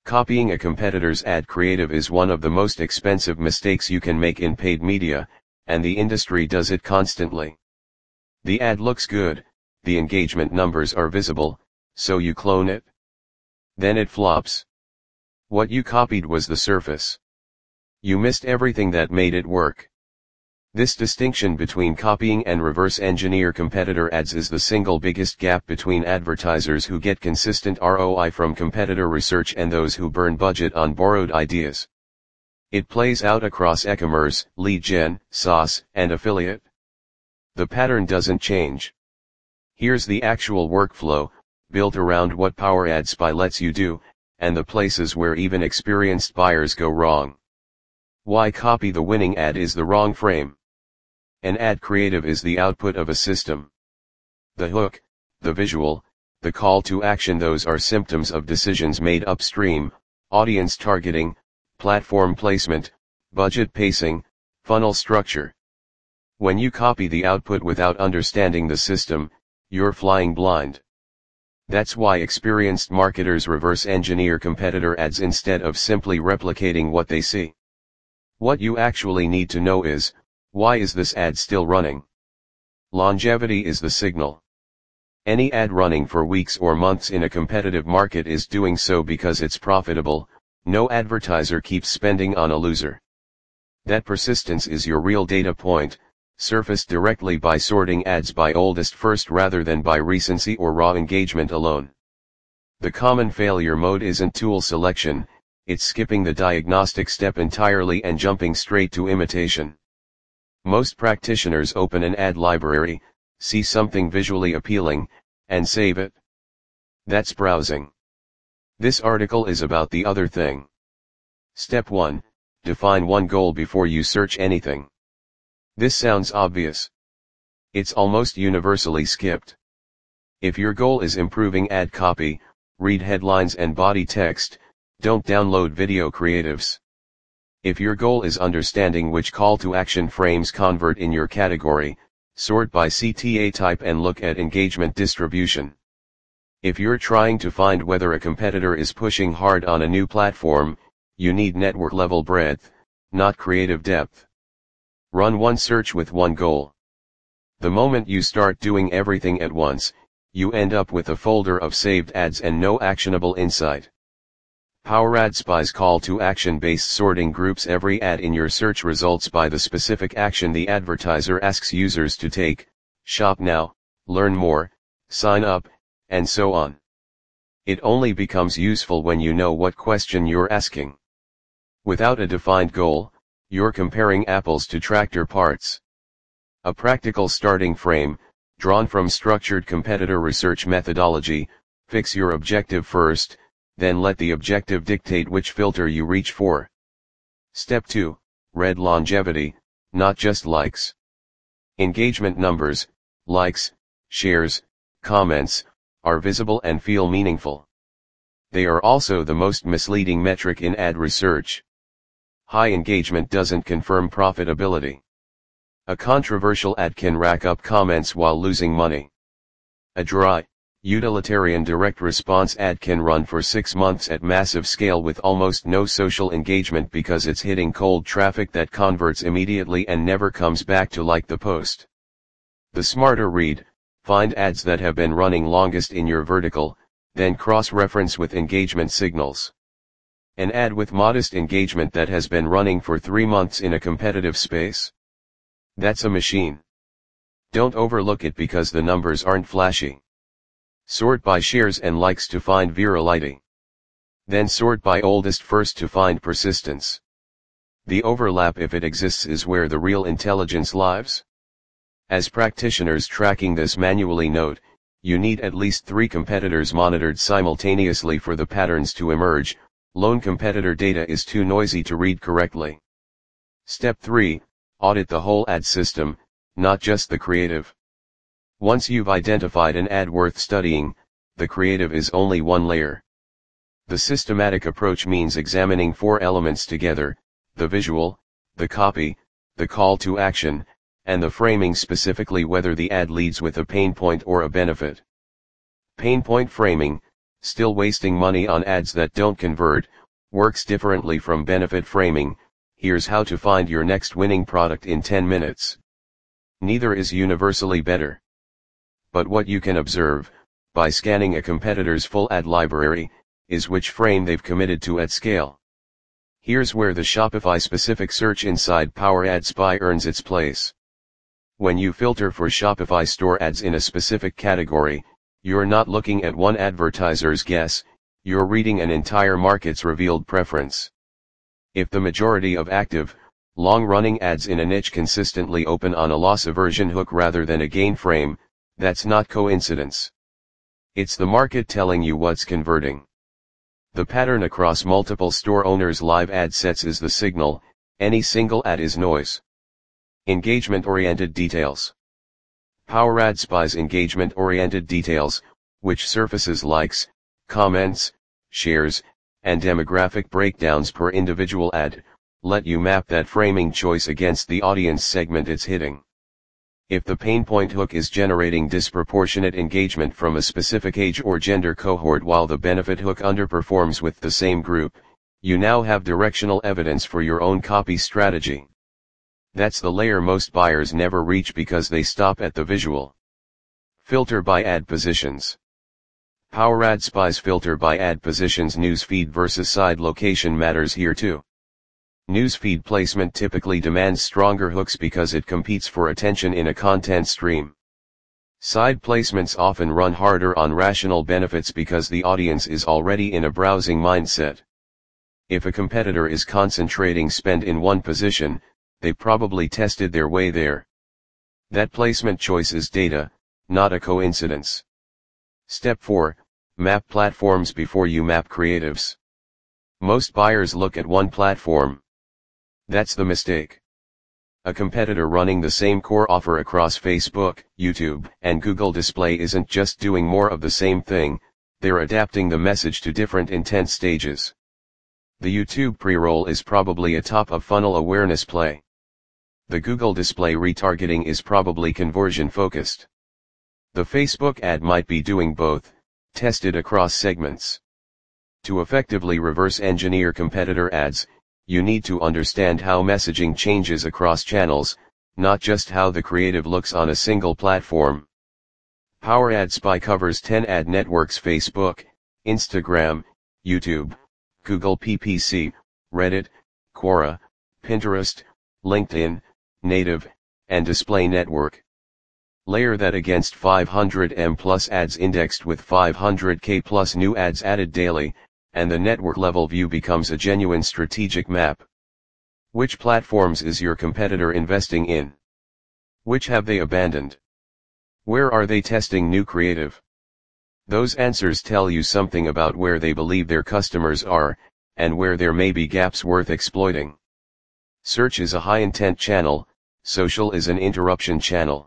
Copying a competitor's ad creative is one of the most expensive mistakes you can make in paid media, and the industry does it constantly. The ad looks good, the engagement numbers are visible, so you clone it. Then it flops. What you copied was the surface. You missed everything that made it work. This distinction between copying and reverse engineer competitor ads is the single biggest gap between advertisers who get consistent ROI from competitor research and those who burn budget on borrowed ideas. It plays out across e-commerce, lead gen, SaaS, and affiliate. The pattern doesn't change. Here's the actual workflow, built around what Power Ad Spy lets you do, and the places where even experienced buyers go wrong. Why copy the winning ad is the wrong frame. An ad creative is the output of a system. The hook, the visual, the call to action, those are symptoms of decisions made upstream: audience targeting, platform placement, budget pacing, funnel structure. When you copy the output without understanding the system, you're flying blind. That's why experienced marketers reverse engineer competitor ads instead of simply replicating what they see. What you actually need to know is, why is this ad still running? Longevity is the signal. Any ad running for weeks or months in a competitive market is doing so because it's profitable. No advertiser keeps spending on a loser. That persistence is your real data point, surfaced directly by sorting ads by oldest first rather than by recency or raw engagement alone. The common failure mode isn't tool selection, it's skipping the diagnostic step entirely and jumping straight to imitation. Most practitioners open an ad library, see something visually appealing, and save it. That's browsing. This article is about the other thing. Step 1. Define one goal before you search anything. This sounds obvious. It's almost universally skipped. If your goal is improving ad copy, read headlines and body text, don't download video creatives. If your goal is understanding which call to action frames convert in your category, sort by CTA type and look at engagement distribution. If you're trying to find whether a competitor is pushing hard on a new platform, you need network level breadth, not creative depth. Run one search with one goal. The moment you start doing everything at once, you end up with a folder of saved ads and no actionable insight. Power Ad Spy's call to action based sorting groups every ad in your search results by the specific action the advertiser asks users to take: shop now, learn more, sign up, and so on. It only becomes useful when you know what question you're asking. Without a defined goal, you're comparing apples to tractor parts. A practical starting frame, drawn from structured competitor research methodology: fix your objective first, then let the objective dictate which filter you reach for. Step 2. Read longevity, not just likes. Engagement numbers, likes, shares, comments, are visible and feel meaningful. They are also the most misleading metric in ad research. High engagement doesn't confirm profitability. A controversial ad can rack up comments while losing money. A dry, utilitarian direct response ad can run for 6 months at massive scale with almost no social engagement because it's hitting cold traffic that converts immediately and never comes back to like the post. The smarter read: find ads that have been running longest in your vertical, then cross-reference with engagement signals. An ad with modest engagement that has been running for 3 months in a competitive space? That's a machine. Don't overlook it because the numbers aren't flashy. Sort by shares and likes to find virality. Then sort by oldest first to find persistence. The overlap, if it exists, is where the real intelligence lies. As practitioners tracking this manually note, you need at least 3 competitors monitored simultaneously for the patterns to emerge. Lone competitor data is too noisy to read correctly. Step 3. Audit the whole ad system, not just the creative. Once you've identified an ad worth studying, the creative is only one layer. The systematic approach means examining 4 elements together: the visual, the copy, the call to action, and the framing, specifically whether the ad leads with a pain point or a benefit. Pain point framing: Still wasting money on ads that don't convert, works differently from benefit framing. Here's how to find your next winning product in 10 minutes. Neither is universally better. But what you can observe, by scanning a competitor's full ad library, is which frame they've committed to at scale. Here's where the Shopify-specific search inside Power Ad Spy earns its place. When you filter for Shopify store ads in a specific category, you're not looking at one advertiser's guess, you're reading an entire market's revealed preference. If the majority of active, long-running ads in a niche consistently open on a loss aversion hook rather than a gain frame, that's not coincidence. It's the market telling you what's converting. The pattern across multiple store owners' live ad sets is the signal, any single ad is noise. Engagement-oriented details. Power Ad Spy's engagement-oriented details, which surfaces likes, comments, shares, and demographic breakdowns per individual ad, let you map that framing choice against the audience segment it's hitting. If the pain point hook is generating disproportionate engagement from a specific age or gender cohort while the benefit hook underperforms with the same group, you now have directional evidence for your own copy strategy. That's the layer most buyers never reach because they stop at the visual. Filter by ad positions. Power Ad Spy's filter by ad positions newsfeed versus side location matters here too. Newsfeed placement typically demands stronger hooks because it competes for attention in a content stream. Side placements often run harder on rational benefits because the audience is already in a browsing mindset. If a competitor is concentrating spend in one position, they probably tested their way there. That placement choice is data, not a coincidence. Step 4, map platforms before you map creatives. Most buyers look at one platform. That's the mistake. A competitor running the same core offer across Facebook, YouTube, and Google Display isn't just doing more of the same thing, they're adapting the message to different intent stages. The YouTube pre-roll is probably a top-of-funnel awareness play. The Google Display retargeting is probably conversion-focused. The Facebook ad might be doing both, tested across segments. To effectively reverse engineer competitor ads, you need to understand how messaging changes across channels, not just how the creative looks on a single platform. Power Ad Spy covers 10 ad networks: Facebook, Instagram, YouTube, Google PPC, Reddit, Quora, Pinterest, LinkedIn, Native, and Display Network. Layer that against 500M plus ads indexed with 500K plus new ads added daily, and the network level view becomes a genuine strategic map. Which platforms is your competitor investing in? Which have they abandoned? Where are they testing new creative? Those answers tell you something about where they believe their customers are, and where there may be gaps worth exploiting. Search is a high-intent channel, social is an interruption channel.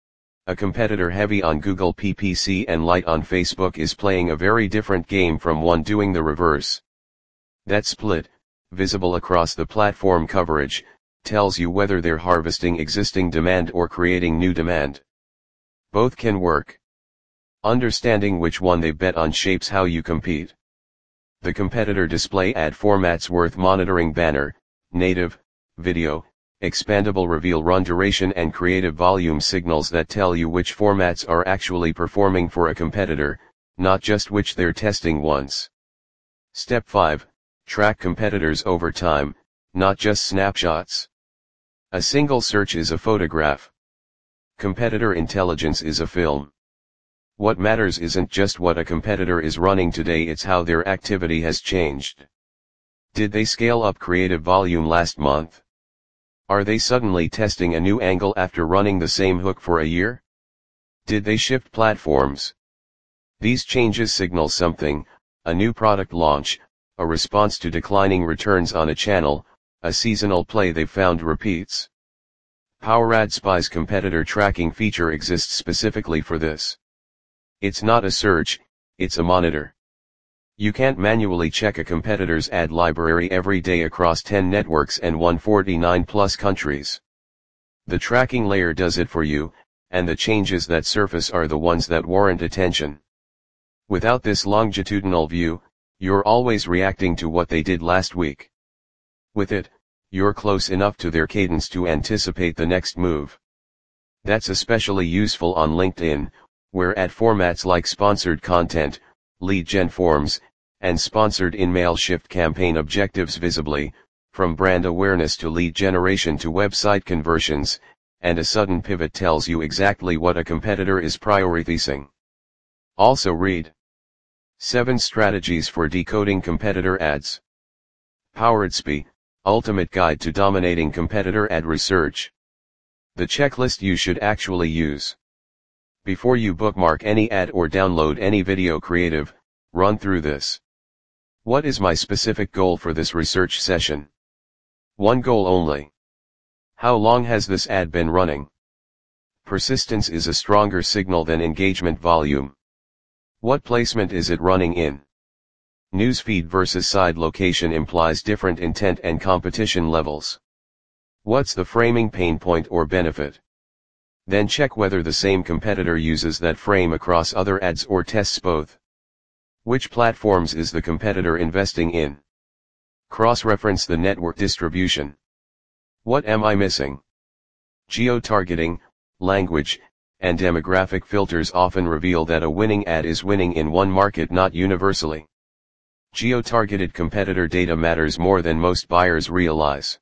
A competitor heavy on Google PPC and light on Facebook is playing a very different game from one doing the reverse. That split, visible across the platform coverage, tells you whether they're harvesting existing demand or creating new demand. Both can work. Understanding which one they bet on shapes how you compete. The competitor display ad formats worth monitoring: banner, native, video, expandable, reveal, run, duration, and creative volume signals that tell you which formats are actually performing for a competitor, not just which they're testing once. Step 5, track competitors over time, not just snapshots. A single search is a photograph. Competitor intelligence is a film. What matters isn't just what a competitor is running today, it's how their activity has changed. Did they scale up creative volume last month? Are they suddenly testing a new angle after running the same hook for a year? Did they shift platforms? These changes signal something: a new product launch, a response to declining returns on a channel, a seasonal play they've found repeats. Power Ad Spy's competitor tracking feature exists specifically for this. It's not a search, it's a monitor. You can't manually check a competitor's ad library every day across 10 networks and 149 plus countries. The tracking layer does it for you, and the changes that surface are the ones that warrant attention. Without this longitudinal view, you're always reacting to what they did last week. With it, you're close enough to their cadence to anticipate the next move. That's especially useful on LinkedIn, where ad formats like sponsored content, lead gen forms, and sponsored in-mail shift campaign objectives visibly, from brand awareness to lead generation to website conversions, and a sudden pivot tells you exactly what a competitor is prioritizing. Also read 7 Strategies for Decoding Competitor Ads. PoweredSpy, Ultimate Guide to Dominating Competitor Ad Research. The checklist you should actually use. Before you bookmark any ad or download any video creative, run through this. What is my specific goal for this research session? One goal only. How long has this ad been running? Persistence is a stronger signal than engagement volume. What placement is it running in? Newsfeed versus side location implies different intent and competition levels. What's the framing pain point or benefit? Then check whether the same competitor uses that frame across other ads or tests both. Which platforms is the competitor investing in? Cross-reference the network distribution. What am I missing? Geo-targeting, language, and demographic filters often reveal that a winning ad is winning in one market, not universally. Geo-targeted competitor data matters more than most buyers realize.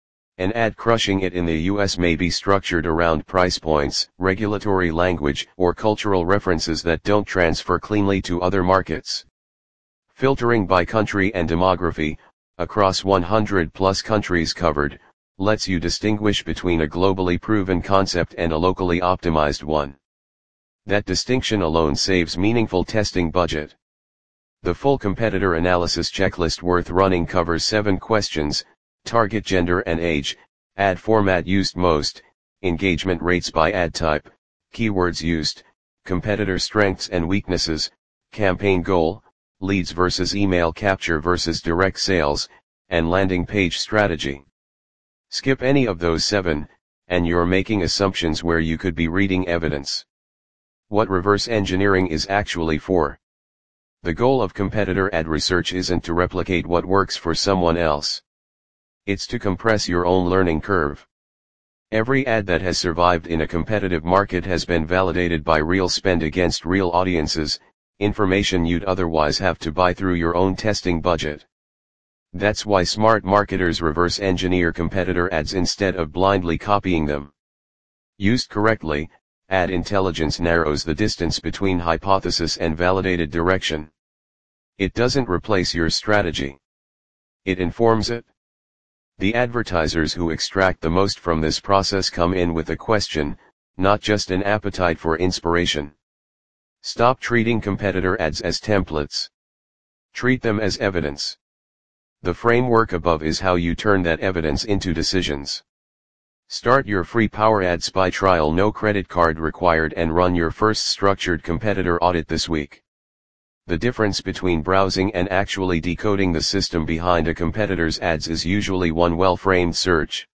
An ad crushing it in the US may be structured around price points, regulatory language, or cultural references that don't transfer cleanly to other markets. Filtering by country and demography, across 100+ countries covered, lets you distinguish between a globally proven concept and a locally optimized one. That distinction alone saves meaningful testing budget. The full competitor analysis checklist worth running covers 7 questions: target gender and age, ad format used most, engagement rates by ad type, keywords used, competitor strengths and weaknesses, campaign goal, leads versus email capture versus direct sales, and landing page strategy. Skip any of those 7, and you're making assumptions where you could be reading evidence. What reverse engineering is actually for. The goal of competitor ad research isn't to replicate what works for someone else. It's to compress your own learning curve. Every ad that has survived in a competitive market has been validated by real spend against real audiences, information you'd otherwise have to buy through your own testing budget. That's why smart marketers reverse engineer competitor ads instead of blindly copying them. Used correctly, ad intelligence narrows the distance between hypothesis and validated direction. It doesn't replace your strategy. It informs it. The advertisers who extract the most from this process come in with a question, not just an appetite for inspiration. Stop treating competitor ads as templates. Treat them as evidence. The framework above is how you turn that evidence into decisions. Start your free PowerAdSpy trial, no credit card required, and run your first structured competitor audit this week. The difference between browsing and actually decoding the system behind a competitor's ads is usually one well-framed search.